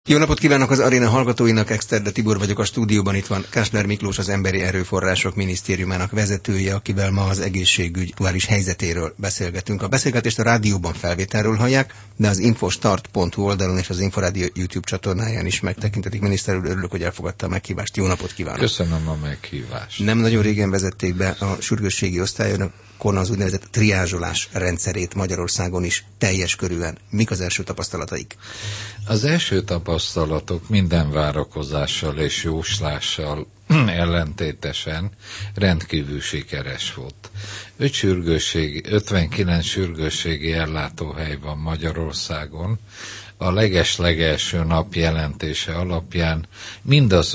Jó napot kívánok az aréna hallgatóinak, Exterde Tibor vagyok a stúdióban, itt van Kásler Miklós, az Emberi Erőforrások Minisztériumának vezetője, akivel ma az egészségügy aktuális helyzetéről beszélgetünk. A beszélgetést a rádióban felvételről hallják, de az infostart.hu oldalon és az Inforádió YouTube csatornáján is megtekintetik. Miniszter úr, örülök, hogy elfogadta a meghívást. Jó napot kívánok! Köszönöm a meghívást! Nem nagyon régen vezették be a sürgősségi osztályon az úgynevezett triázsolás rendszerét Magyarországon is teljes körűen. Mik az első tapasztalataik? Az első tapasztalatok minden várakozással és jóslással ellentétesen rendkívül sikeres volt. 59 sürgősségi ellátóhely van Magyarországon. A leges-legelső nap jelentése alapján mind az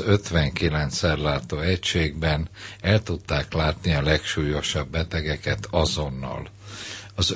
59 ellátó egységben el tudták látni a legsúlyosabb betegeket azonnal. Az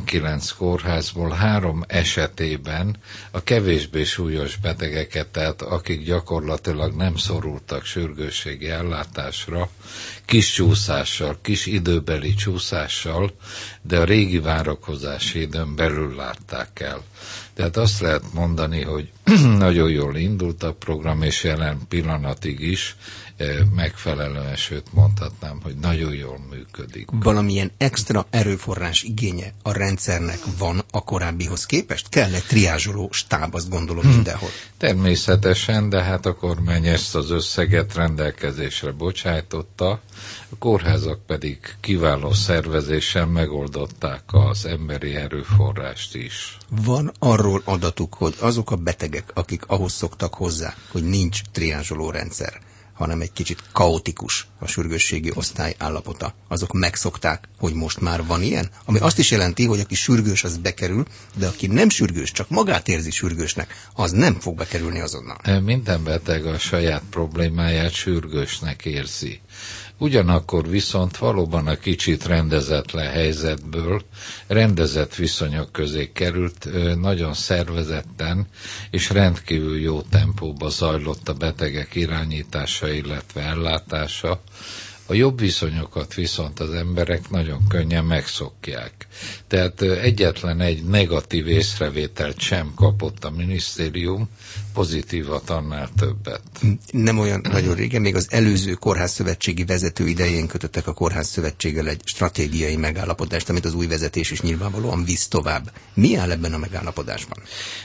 59 kórházból 3 esetében a kevésbé súlyos betegeket, tehát akik gyakorlatilag nem szorultak sürgősségi ellátásra, kis csúszással, kis időbeli csúszással, de a régi várakozási időn belül látták el. Tehát azt lehet mondani, hogy nagyon jól indult a program, és jelen pillanatig is megfelelően, sőt mondhatnám, hogy nagyon jól működik. Valamilyen extra erőforrás igénye a rendszernek van a korábbihoz képest? Kell egy triázsoló stáb, azt gondolom mindenhol. Természetesen, de hát a kormány ezt az összeget rendelkezésre bocsájtotta, a kórházak pedig kiváló szervezéssel megoldották az emberi erőforrást is. Van arról adatuk, hogy azok a betegek, akik ahhoz szoktak hozzá, hogy nincs triázsoló rendszer, hanem egy kicsit kaotikus a sürgősségi osztály állapota, azok megszokták, hogy most már van ilyen? Ami azt is jelenti, hogy aki sürgős, az bekerül, de aki nem sürgős, csak magát érzi sürgősnek, az nem fog bekerülni azonnal. Minden beteg a saját problémáját sürgősnek érzi. Ugyanakkor viszont valóban a kicsit rendezetlen helyzetből rendezett viszonyok közé került, nagyon szervezetten és rendkívül jó tempóba zajlott a betegek irányítása, illetve ellátása. A jobb viszonyokat viszont az emberek nagyon könnyen megszokják. Tehát egyetlen egy negatív észrevételt sem kapott a minisztérium, pozitívat annál többet. Nem olyan nagyon régen, még az előző kórházszövetségi vezető idején kötöttek a kórházszövetséggel egy stratégiai megállapodást, amit az új vezetés is nyilvánvalóan visz tovább. Mi áll ebben a megállapodásban?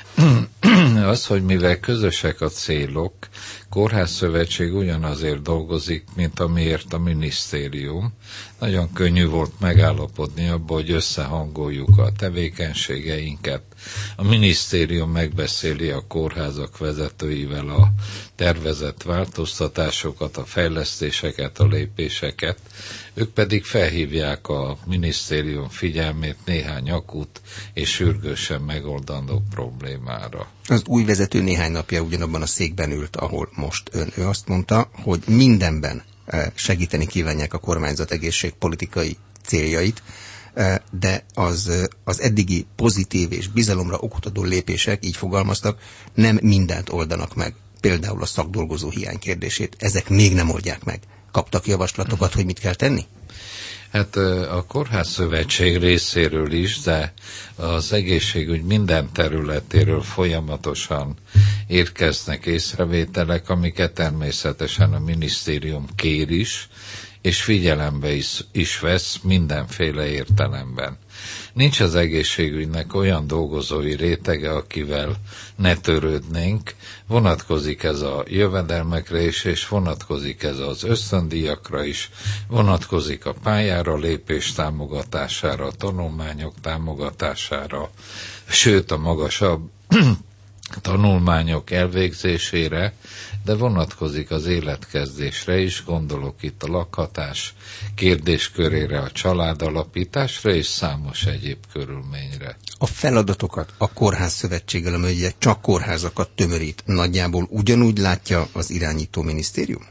Az, hogy mivel közösek a célok, kórházszövetség ugyanazért dolgozik, mint amiért a minisztérium. Nagyon könnyű volt megállapodni abban, hogy összehangoljuk a tevékenységeinket. A minisztérium megbeszéli a kórházak vezetőivel a tervezett változtatásokat, a fejlesztéseket, a lépéseket. Ők pedig felhívják a minisztérium figyelmét néhány akut és sürgősen megoldandó problémára. Az új vezető néhány napja ugyanabban a székben ült, ahol most ön. Ő azt mondta, hogy mindenben segíteni kívánják a kormányzat egészségpolitikai céljait, de az eddigi pozitív és bizalomra okot adó lépések, így fogalmaztak, nem mindent oldanak meg. Például a szakdolgozó hiány kérdését. Ezek még nem oldják meg. Kaptak javaslatokat, hogy mit kell tenni? Hát a Kórházszövetség részéről is, de az egészségügy minden területéről folyamatosan érkeznek észrevételek, amiket természetesen a minisztérium kér is, és figyelembe is vesz mindenféle értelemben. Nincs az egészségügynek olyan dolgozói rétege, akivel ne törődnénk. Vonatkozik ez a jövedelmekre is, és vonatkozik ez az ösztöndíjakra is, vonatkozik a pályára lépés támogatására, a tanulmányok támogatására, sőt a magasabb tanulmányok elvégzésére, de vonatkozik az életkezdésre is, gondolok itt a lakhatás kérdéskörére, a családalapításra és számos egyéb körülményre. A feladatokat a kórházszövetséggel, amely csak kórházakat tömörít, nagyjából ugyanúgy látja az irányító minisztérium?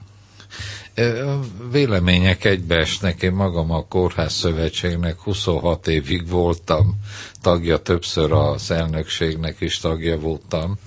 A vélemények egybeesnek. Én magam a Kórházszövetségnek 26 évig voltam tagja, többször az elnökségnek is tagja voltam.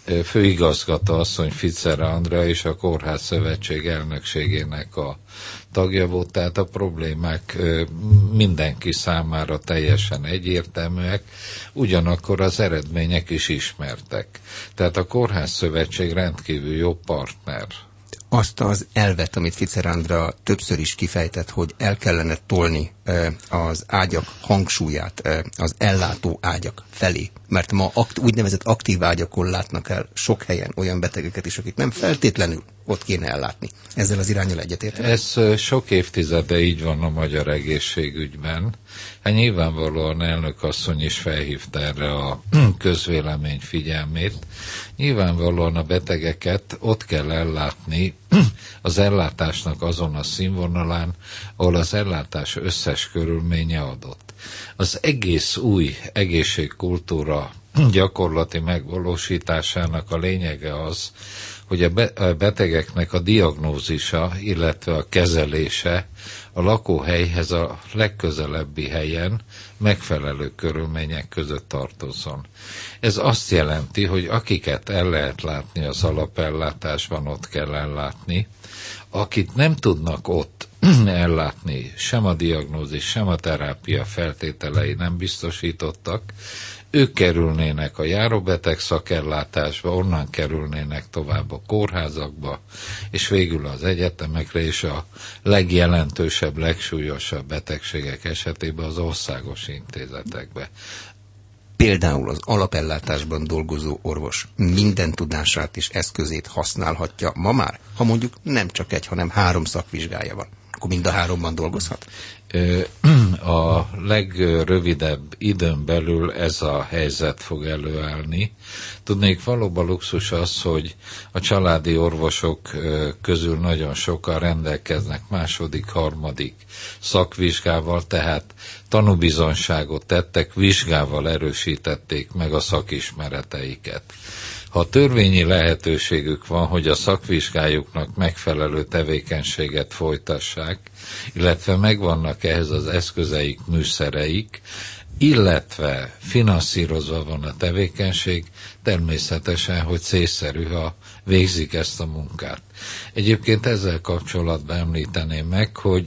főigazgató asszony, Ficere Andrea és a Kórház Szövetség elnökségének a tagja volt, tehát a problémák mindenki számára teljesen egyértelműek, ugyanakkor az eredmények is ismertek. Tehát a Kórház Szövetség rendkívül jó partner. Azt az elvet, amit Ficere Andrea többször is kifejtett, hogy el kellene tolni az ágyak hangsúlyát az ellátó ágyak felé. Mert ma úgynevezett aktív ágyakon látnak el sok helyen olyan betegeket is, akik nem feltétlenül ott kéne ellátni. Ezzel az iránnyal egyetértek? Ez sok évtizede így van a magyar egészségügyben. Hát nyilvánvalóan elnök asszony is felhívta erre a közvélemény figyelmét. Nyilvánvalóan a betegeket ott kell ellátni az ellátásnak azon a színvonalán, ahol az ellátás összes körülménye adott. Az egész új egészségkultúra gyakorlati megvalósításának a lényege az, hogy a betegeknek a diagnózisa, illetve a kezelése a lakóhelyhez a legközelebbi helyen megfelelő körülmények között tartozzon. Ez azt jelenti, hogy akiket el lehet látni az alapellátásban, ott kell ellátni, akit nem tudnak ott ellátni, sem a diagnózis, sem a terápia feltételei nem biztosítottak, ők kerülnének a járóbeteg szakellátásba, onnan kerülnének tovább a kórházakba, és végül az egyetemekre, és a legjelentősebb, legsúlyosabb betegségek esetében az országos intézetekbe. Például az alapellátásban dolgozó orvos minden tudását és eszközét használhatja ma már, ha mondjuk nem csak egy, hanem 3 szakvizsgája van. Akkor mind a 3-ban dolgozhat? A legrövidebb időn belül ez a helyzet fog előállni. Tudnék, valóban luxus az, hogy a családi orvosok közül nagyon sokan rendelkeznek 2., 3. szakvizsgával, tehát tanúbizonyságot tettek, vizsgával erősítették meg a szakismereteiket. Ha törvényi lehetőségük van, hogy a szakvizsgájuknak megfelelő tevékenységet folytassák, illetve megvannak ehhez az eszközeik, műszereik, illetve finanszírozva van a tevékenység, természetesen, hogy célszerű, ha végzik ezt a munkát. Egyébként ezzel kapcsolatban említeném meg, hogy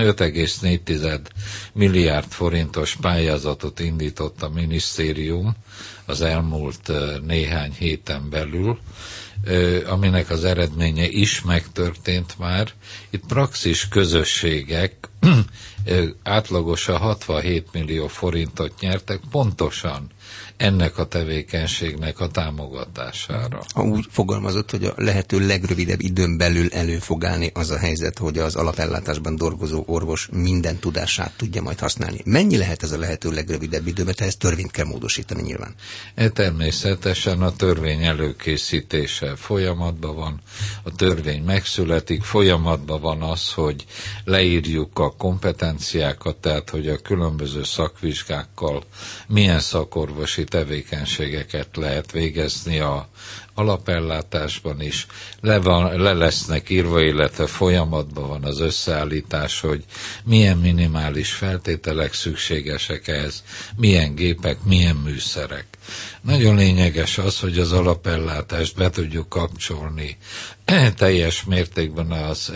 5,4 milliárd forintos pályázatot indított a minisztérium az elmúlt néhány héten belül, aminek az eredménye is megtörtént már. Itt praxis közösségek átlagosan 67 millió forintot nyertek pontosan ennek a tevékenységnek a támogatására. Úgy fogalmazott, hogy a lehető legrövidebb időn belül elő fog állni az a helyzet, hogy az alapellátásban dolgozó orvos minden tudását tudja majd használni. Mennyi lehet ez a lehető legrövidebb idő, mert ehhez törvényt kell módosítani nyilván? Természetesen a törvény előkészítése folyamatban van, a törvény megszületik, folyamatban van az, hogy leírjuk a kompetenciákat, tehát hogy a különböző szakvizsgákkal milyen szakorvosi tevékenységeket lehet végezni a alapellátásban is. Le lesznek írva, illetve folyamatban van az összeállítás, hogy milyen minimális feltételek szükségesek ehhez, milyen gépek, milyen műszerek. Nagyon lényeges az, hogy az alapellátást be tudjuk kapcsolni teljes mértékben az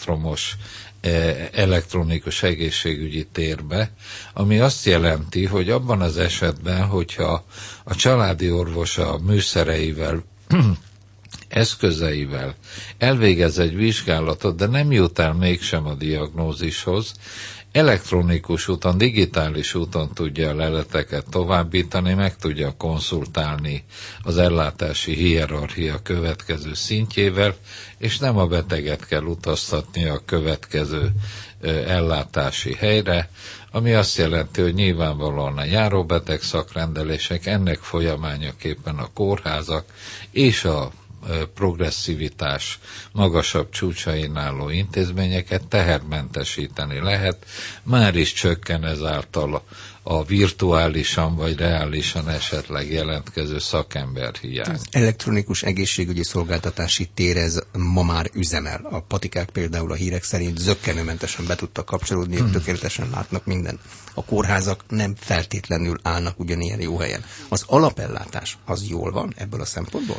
elektronikus egészségügyi térbe, ami azt jelenti, hogy abban az esetben, hogyha a családi orvos a műszereivel, eszközeivel elvégez egy vizsgálatot, de nem jut el mégsem a diagnózishoz, elektronikus úton, digitális úton tudja a leleteket továbbítani, meg tudja konzultálni az ellátási hierarchia következő szintjével, és nem a beteget kell utaztatni a következő ellátási helyre, ami azt jelenti, hogy nyilvánvalóan a járóbeteg szakrendelések, ennek folyamányaképpen a kórházak és a progresszivitás magasabb csúcsain álló intézményeket tehermentesíteni lehet, már is csökken ezáltal a virtuálisan vagy reálisan esetleg jelentkező szakemberhiány. Az elektronikus egészségügyi szolgáltatási tér ez ma már üzemel. A patikák például a hírek szerint zökkenőmentesen be tudtak kapcsolódni, ők tökéletesen látnak mindent. A kórházak nem feltétlenül állnak ugyanilyen jó helyen. Az alapellátás az jól van ebből a szempontból?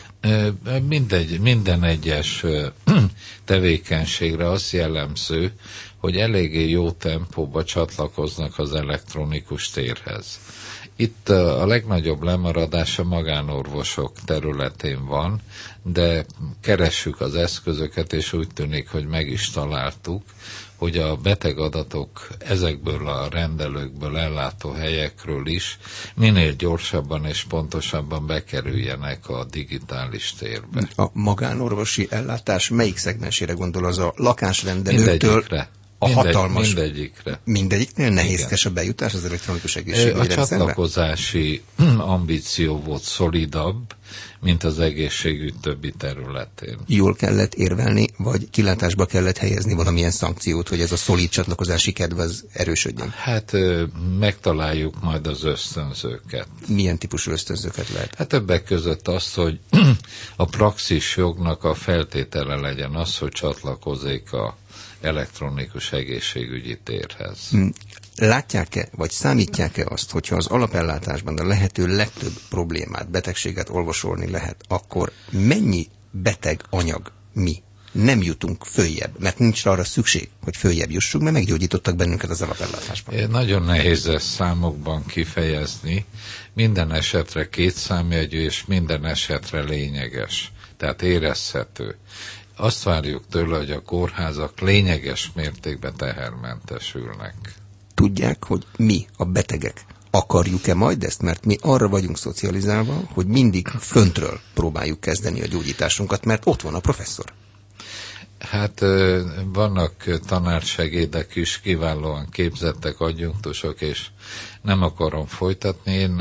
Minden egyes tevékenységre az jellemző, hogy eléggé jó tempóba csatlakoznak az elektronikus térhez. Itt a legnagyobb lemaradás a magánorvosok területén van, de keressük az eszközöket, és úgy tűnik, hogy meg is találtuk, hogy a betegadatok ezekből a rendelőkből, ellátó helyekről is minél gyorsabban és pontosabban bekerüljenek a digitális térbe. A magánorvosi ellátás melyik szegmensére gondol? Az a lakásrendelőtől mindegyikre. A hatalmas. Mindegyikre. Mindegyiknél nehézkes a bejutás az elektronikus egészségügyi rendszerbe? A csatlakozási ambíció volt szolidabb, mint az egészségügy többi területén. Jól kellett érvelni, vagy kilátásba kellett helyezni valamilyen szankciót, hogy ez a szolid csatlakozási kedv az erősödjön? Hát megtaláljuk majd az ösztönzőket. Milyen típusú ösztönzőket lehet? Hát többek között azt, hogy a praxis jognak a feltétele legyen az, hogy csatlakozik a elektronikus egészségügyi térhez. Látják-e, vagy számítják-e azt, hogyha az alapellátásban a lehető legtöbb problémát, betegséget orvosolni lehet, akkor mennyi beteg anyag mi nem jutunk följebb, mert nincs arra szükség, hogy följebb jussunk, mert meggyógyítottak bennünket az alapellátásban. Nagyon nehéz ezt számokban kifejezni. Minden esetre kétszámjegyű, és minden esetre lényeges, tehát érezhető. Azt várjuk tőle, hogy a kórházak lényeges mértékben tehermentesülnek. Tudják, hogy mi, a betegek, akarjuk-e majd ezt? Mert mi arra vagyunk szocializálva, hogy mindig föntről próbáljuk kezdeni a gyógyításunkat, mert ott van a professzor. Hát vannak tanársegédek is, kiválóan képzettek adjunktusok, és nem akarom folytatni. Én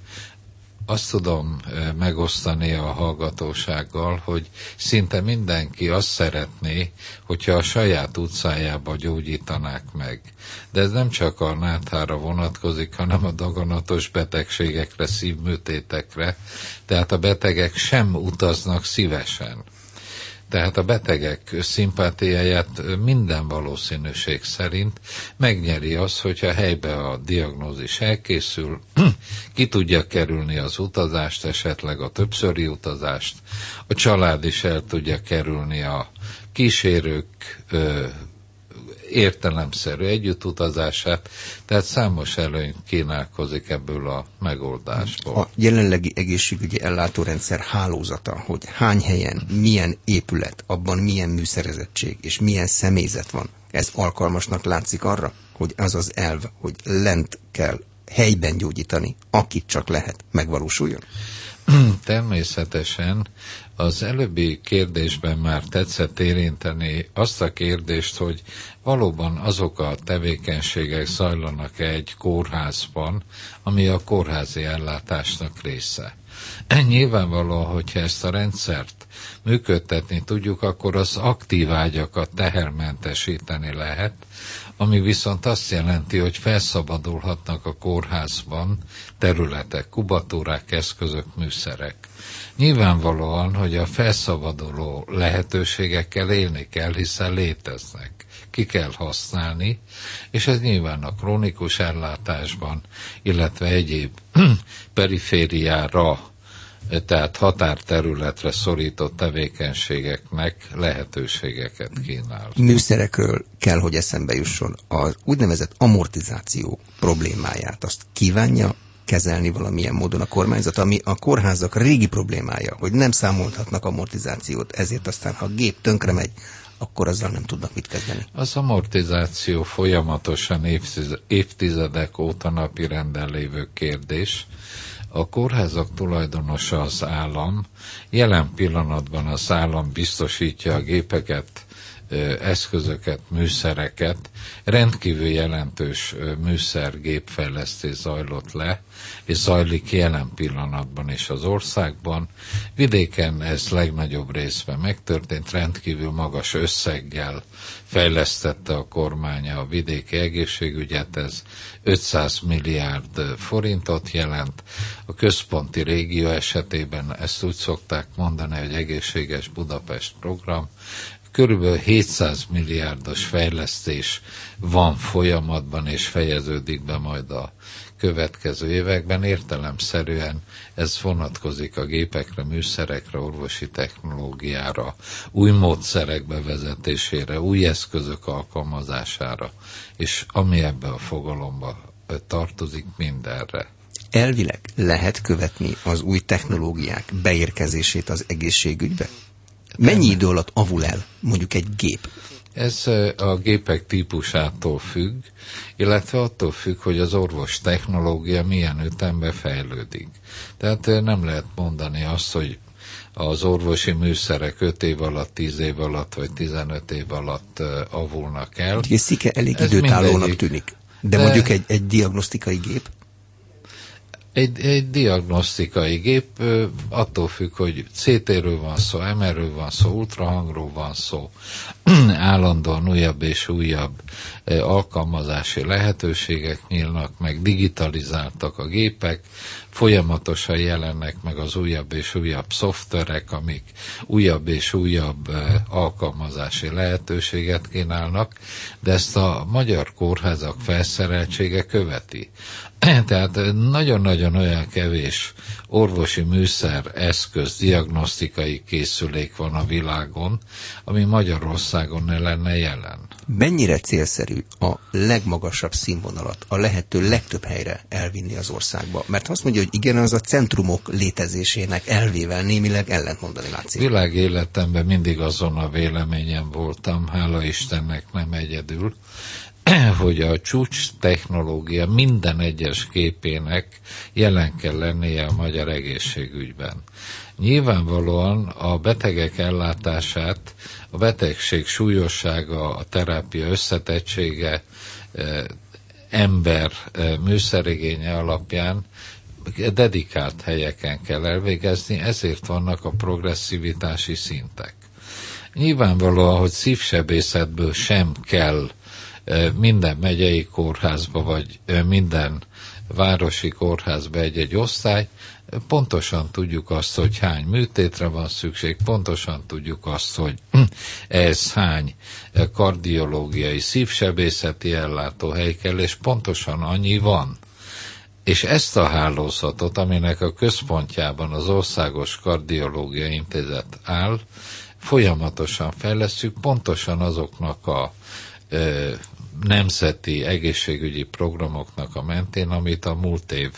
azt tudom megosztani a hallgatósággal, hogy szinte mindenki azt szeretné, hogyha a saját utcájába gyógyítanák meg. De ez nem csak a náthára vonatkozik, hanem a daganatos betegségekre, szívműtétekre, tehát a betegek sem utaznak szívesen. Tehát a betegek szimpátiáját minden valószínűség szerint megnyeri az, hogyha helybe a diagnózis elkészül, ki tudja kerülni az utazást, esetleg a többszöri utazást, a család is el tudja kerülni a kísérők értelemszerű együttutazását, tehát számos előny kínálkozik ebből a megoldásból. A jelenlegi egészségügyi ellátórendszer hálózata, hogy hány helyen, milyen épület, abban milyen műszerezettség és milyen személyzet van, ez alkalmasnak látszik arra, hogy az az elv, hogy lent kell helyben gyógyítani, akit csak lehet, megvalósuljon? Természetesen az előbbi kérdésben már tetszett érinteni azt a kérdést, hogy valóban azok a tevékenységek zajlanak egy kórházban, ami a kórházi ellátásnak része. Nyilvánvalóan, hogyha ezt a rendszert működtetni tudjuk, akkor az aktív ágyakat tehermentesíteni lehet, ami viszont azt jelenti, hogy felszabadulhatnak a kórházban területek, kubatúrák, eszközök, műszerek. Nyilvánvalóan, hogy a felszabaduló lehetőségekkel élni kell, hiszen léteznek. Ki kell használni, és ez nyilván a krónikus ellátásban, illetve egyéb perifériára, tehát határterületre szorított tevékenységeknek lehetőségeket kínál. Műszerekről kell, hogy eszembe jusson. Az úgynevezett amortizáció problémáját, azt kívánja kezelni valamilyen módon a kormányzat, ami a kórházak régi problémája, hogy nem számolhatnak amortizációt, ezért aztán, ha a gép tönkre megy, akkor azzal nem tudnak mit kezdeni. Az amortizáció folyamatosan évtizedek óta napirenden lévő kérdés. A kórházak tulajdonosa az állam, jelen pillanatban az állam biztosítja a gépeket eszközöket, műszereket. Rendkívül jelentős műszergépfejlesztés zajlott le, és zajlik jelen pillanatban is az országban. Vidéken ez legnagyobb részben megtörtént, rendkívül magas összeggel fejlesztette a kormány a vidéki egészségügyet, ez 500 milliárd forintot jelent. A központi régió esetében ezt úgy szokták mondani, hogy Egészséges Budapest program. Körülbelül 700 milliárdos fejlesztés van folyamatban, és fejeződik be majd a következő években. Értelemszerűen ez vonatkozik a gépekre, műszerekre, orvosi technológiára, új módszerek bevezetésére, új eszközök alkalmazására, és ami ebbe a fogalomba tartozik, mindenre. Elvileg lehet követni az új technológiák beérkezését az egészségügybe? Mennyi idő alatt avul el mondjuk egy gép? Ez a gépek típusától függ, illetve attól függ, hogy az orvos technológia milyen ütemben fejlődik. Tehát nem lehet mondani azt, hogy az orvosi műszerek 5 év alatt, 10 év alatt, vagy 15 év alatt avulnak el. Ugye szike elég időtállónak tűnik. De mondjuk egy diagnosztikai gép? Egy diagnosztikai gép attól függ, hogy CT-ről van szó, MR-ről van szó, ultrahangról van szó, állandóan újabb és újabb alkalmazási lehetőségek nyílnak meg, digitalizáltak a gépek, folyamatosan jelennek meg az újabb és újabb szoftverek, amik újabb és újabb alkalmazási lehetőséget kínálnak, de ezt a magyar kórházak felszereltsége követi. Tehát nagyon-nagyon olyan kevés orvosi műszer, eszköz, diagnosztikai készülék van a világon, ami Magyarországon ne lenne jelen. Mennyire célszerű a legmagasabb színvonalat a lehető legtöbb helyre elvinni az országba? Mert azt mondja, hogy igen, az a centrumok létezésének elvével némileg ellentmondani látszik. Világéletemben mindig azon a véleményen voltam, hála Istennek nem egyedül, hogy a csúcs technológia minden egyes képének jelen kell lennie a magyar egészségügyben. Nyilvánvalóan a betegek ellátását, a betegség súlyossága, a terápia összetettsége, ember műszerigénye alapján dedikált helyeken kell elvégezni, ezért vannak a progresszivitási szintek. Nyilvánvalóan, hogy szívsebészetből sem kell minden megyei kórházba, vagy minden városi kórházba egy-egy osztály, pontosan tudjuk azt, hogy hány műtétre van szükség, pontosan tudjuk azt, hogy ez hány kardiológiai, szívsebészeti ellátóhely kell, és pontosan annyi van. És ezt a hálózatot, aminek a központjában az Országos Kardiológiai Intézet áll, folyamatosan fejlesztjük, pontosan azoknak a nemzeti egészségügyi programoknak a mentén, amit a múlt év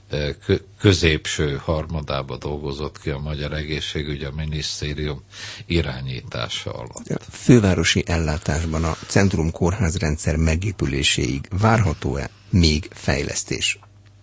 középső harmadába dolgozott ki a magyar egészségügy a minisztérium irányítása alatt. A fővárosi ellátásban a Centrum kórházrendszer megépüléséig várható-e még fejlesztés?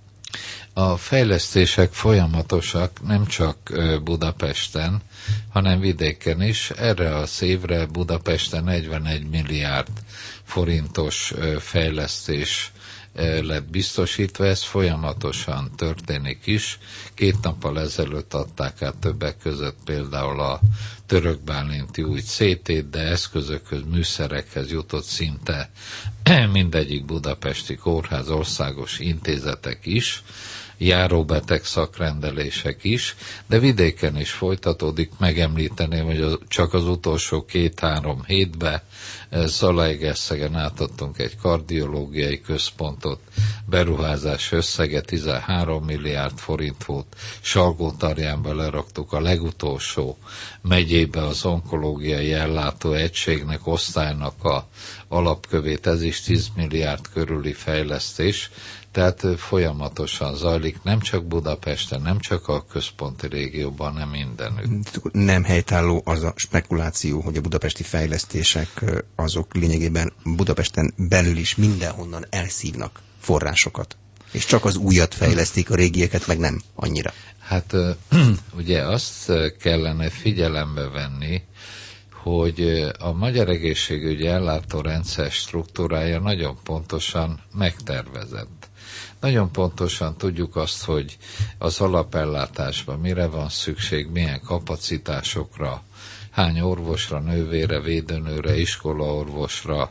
A fejlesztések folyamatosak, nem csak Budapesten, hanem vidéken is. Erre az évre Budapesten 41 milliárd forintos fejlesztés lett biztosítva, ez folyamatosan történik is. 2 nappal ezelőtt adták át többek között például a Török Bálinti új CT-t, de eszközökhöz, műszerekhez jutott szinte mindegyik budapesti kórház, országos intézetek is, járóbeteg szakrendelések is, de vidéken is folytatódik. Megemlíteném, hogy csak az utolsó 2-3 hétben Zalaegerszegen átadtunk egy kardiológiai központot, beruházás összege 13 milliárd forint volt, Salgótarjánba leraktuk a legutolsó megyébe az onkológiai ellátó egységnek, osztálynak a alapkövét, ez is 10 milliárd körüli fejlesztés, tehát folyamatosan zajlik, nem csak Budapesten, nem csak a központi régióban, nem mindenütt. Nem helytálló az a spekuláció, hogy a budapesti fejlesztések azok lényegében Budapesten belül is mindenhonnan elszívnak forrásokat, és csak az újat fejlesztik, a régieket meg nem annyira. Hát ugye azt kellene figyelembe venni, hogy a magyar egészségügyi ellátórendszer struktúrája nagyon pontosan megtervezett. Nagyon pontosan tudjuk azt, hogy az alapellátásban mire van szükség, milyen kapacitásokra, hány orvosra, nővére, védőnőre, iskolaorvosra,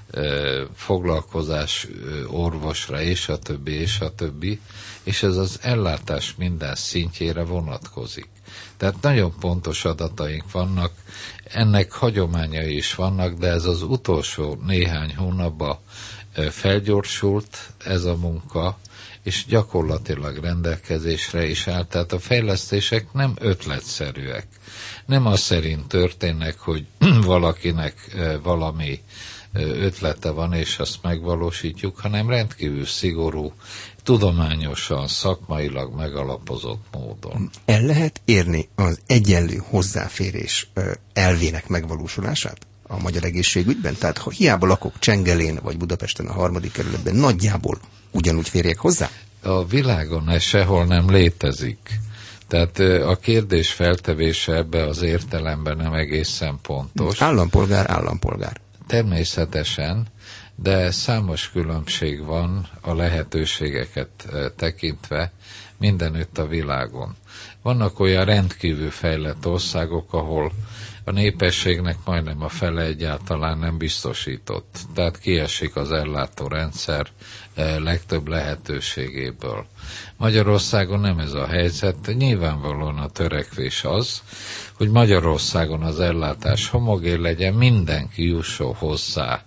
foglalkozás orvosra, és a többi, és ez az ellátás minden szintjére vonatkozik. Tehát nagyon pontos adataink vannak, ennek hagyományai is vannak, de ez az utolsó néhány hónapban felgyorsult ez a munka, és gyakorlatilag rendelkezésre is állt. Tehát a fejlesztések nem ötletszerűek. Nem az szerint történnek, hogy valakinek valami ötlete van, és azt megvalósítjuk, hanem rendkívül szigorú, tudományosan, szakmailag megalapozott módon. El lehet érni az egyenlő hozzáférés elvének megvalósulását a magyar egészségügyben? Tehát ha hiába lakok Csengelén vagy Budapesten a 3. kerületben, nagyjából ugyanúgy férjek hozzá? A világon ez sehol nem létezik. Tehát a kérdés feltevése ebbe az értelemben nem egészen pontos. Állampolgár. Természetesen, de számos különbség van a lehetőségeket tekintve mindenütt a világon. Vannak olyan rendkívül fejlett országok, ahol a népességnek majdnem a fele egyáltalán nem biztosított. Tehát kiesik az ellátórendszer legtöbb lehetőségéből. Magyarországon nem ez a helyzet. Nyilvánvalóan a törekvés az, hogy Magyarországon az ellátás homogén legyen, mindenki jusson hozzá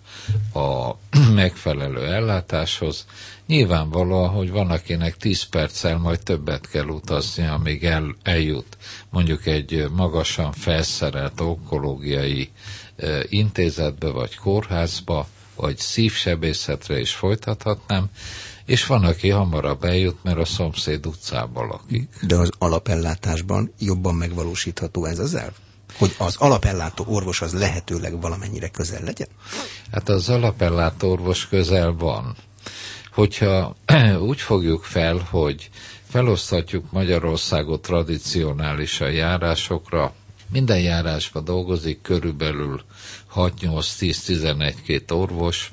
a megfelelő ellátáshoz. Nyilvánvalóan, hogy van, akinek 10 perccel majd többet kell utazni, amíg eljut mondjuk egy magasan felszerelt onkológiai intézetbe, vagy kórházba, vagy szívsebészetre is folytathatnám, és van, aki hamarabb eljut, mert a szomszéd utcában lakik. De az alapellátásban jobban megvalósítható ez az elv? Hogy az alapellátó orvos az lehetőleg valamennyire közel legyen? Hát az alapellátó orvos közel van. Hogyha úgy fogjuk fel, hogy felosztatjuk Magyarországot tradicionálisan járásokra, minden járásban dolgozik körülbelül 6-8-10-11-2 orvos,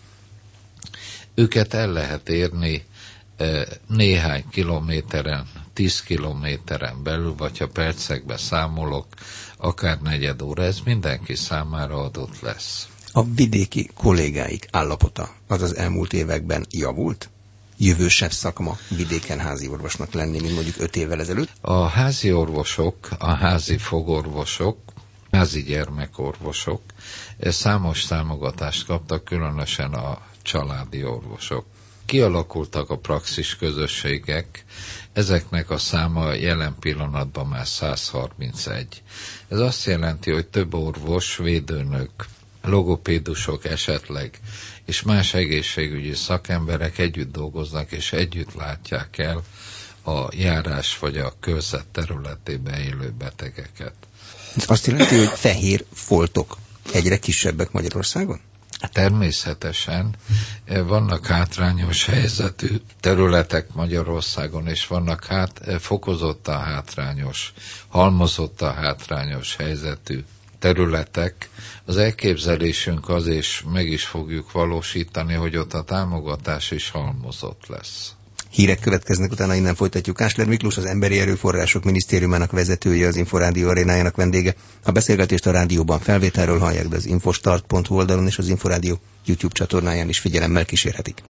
őket el lehet érni néhány kilométeren, 10 kilométeren belül, vagy ha percekbe számolok, akár negyed óra, ez mindenki számára adott lesz. A vidéki kollégáik állapota az az elmúlt években javult? Jövősebb szakma vidéken házi orvosnak lenni, mint mondjuk 5 évvel ezelőtt? A házi orvosok, a házi fogorvosok, házi gyermekorvosok számos támogatást kaptak, különösen a családi orvosok. Kialakultak a praxis közösségek, ezeknek a száma jelen pillanatban már 131. Ez azt jelenti, hogy több orvos, védőnök, logopédusok esetleg, és más egészségügyi szakemberek együtt dolgoznak, és együtt látják el a járás vagy a körzet területében élő betegeket. Ez azt jelenti, hogy fehér foltok egyre kisebbek Magyarországon? Természetesen vannak hátrányos helyzetű területek Magyarországon, és vannak fokozottan hátrányos, halmozottan hátrányos helyzetű területek. Az elképzelésünk az, és meg is fogjuk valósítani, hogy ott a támogatás is halmozott lesz. Hírek következnek, utána innen folytatjuk. Kásler Miklós, az Emberi Erőforrások Minisztériumának vezetője, az Inforádió arénájának vendége. A beszélgetést a rádióban felvételről hallják, de az infostart.hu oldalon és az Inforádió YouTube csatornáján is figyelemmel kísérhetik.